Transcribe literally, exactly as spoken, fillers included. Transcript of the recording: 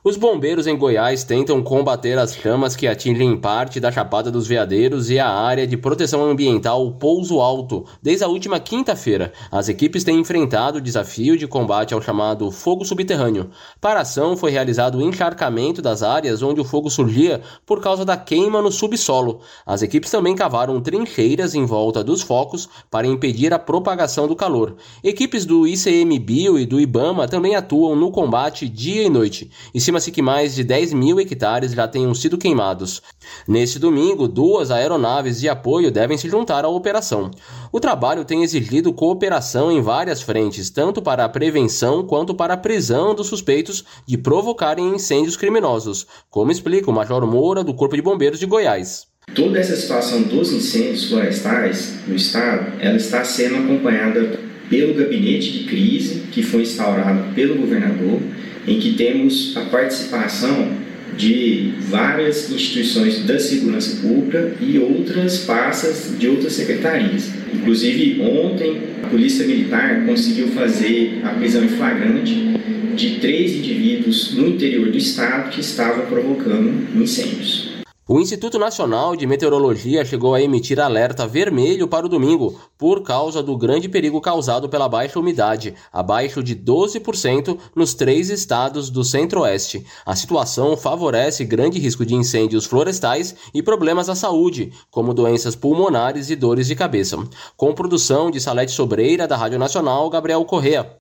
Os bombeiros em Goiás tentam combater as chamas que atingem parte da Chapada dos Veadeiros e a área de proteção ambiental Pouso Alto. Desde a última quinta-feira, as equipes têm enfrentado o desafio de combate ao chamado fogo subterrâneo. Para a ação, foi realizado o encharcamento das áreas onde o fogo surgia por causa da queima no subsolo. As equipes também cavaram trincheiras em volta dos focos para impedir a propagação do calor. Equipes do I C M Bio e do IBAMA também atuam no combate dia e noite. Estima-se que mais de dez mil hectares já tenham sido queimados. Neste domingo, duas aeronaves de apoio devem se juntar à operação. O trabalho tem exigido cooperação em várias frentes, tanto para a prevenção quanto para a prisão dos suspeitos de provocarem incêndios criminosos, como explica o Major Moura, do Corpo de Bombeiros de Goiás. Toda essa situação dos incêndios florestais no estado, ela está sendo acompanhada pelo gabinete de crise que foi instaurado pelo governador, em que temos a participação de várias instituições da segurança pública e outras pastas de outras secretarias. Inclusive, ontem, a Polícia Militar conseguiu fazer a prisão em flagrante de três indivíduos no interior do estado que estavam provocando incêndios. O Instituto Nacional de Meteorologia chegou a emitir alerta vermelho para o domingo por causa do grande perigo causado pela baixa umidade, abaixo de doze por cento nos três estados do Centro-Oeste. A situação favorece grande risco de incêndios florestais e problemas à saúde, como doenças pulmonares e dores de cabeça. Com produção de Salete Sobreira, da Rádio Nacional, Gabriel Correa.